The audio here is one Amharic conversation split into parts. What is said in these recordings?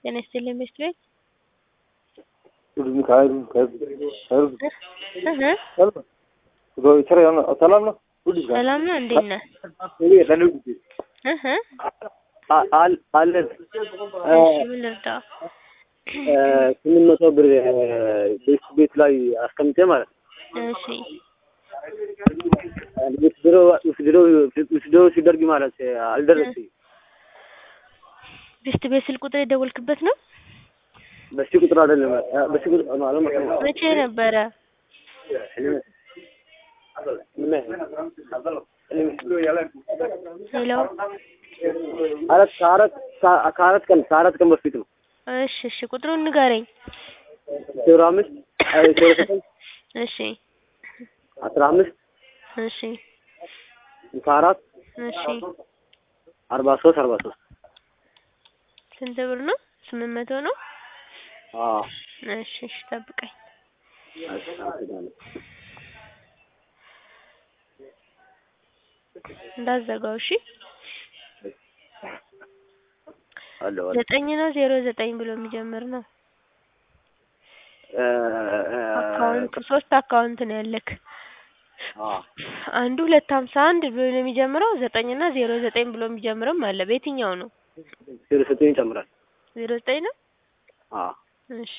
ጤና ይስጥልኝ ቤት ሰላም ነው እንዴት ነህ? ምን ልርዳው? 800 ብር ቤት ላይ አስቀምጬ ማለት ነው። እሺ ውስድሮ ሲደርግ ማለት አልደረሰኝም። ቤት ስልክ ቁጥር የደወልክበት ነው? በዚህ ቁጥር አይደለም። በዚህ ቁጥር ማለት ነው። መቼ ነበረ? ሄሎ ከአራት ቀን በፊት ነው። እሺ ቁጥሩን ንገረኝ። 05 እሺ 15 እሺ 4 እሺ 43 ስንት ብር ነው? 800 ነው? አዎ እሺ ጠብቀኝ። እንዳዘጋው እሺ። 9 ነው 09 ብሎ የሚጀምር ነው። አካውንት 3 አካውንት ነው ያለክ። አንዱ 251 ብሎ ነው የሚጀምረው 9 እና 09 ብሎ የሚጀምርም አለ። በየትኛው ነው? 09 ይጨምራል። 09 ነው? አዎ እሺ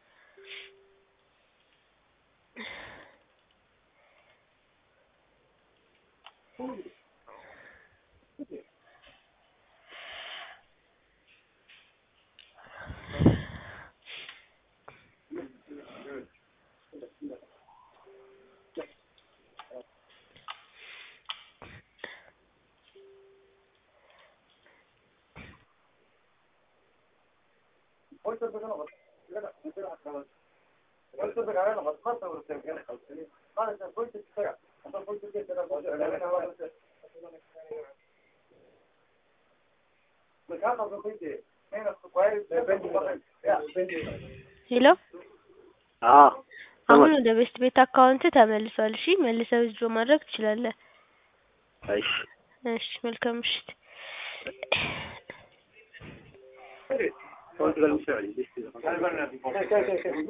ሄሎ አሁን ወደ ቤት አካውንት ተመልሷል። እሺ መልሰው ዊዝድሮ ማድረግ ትችላለህ። እሺ መልካም ምሽት።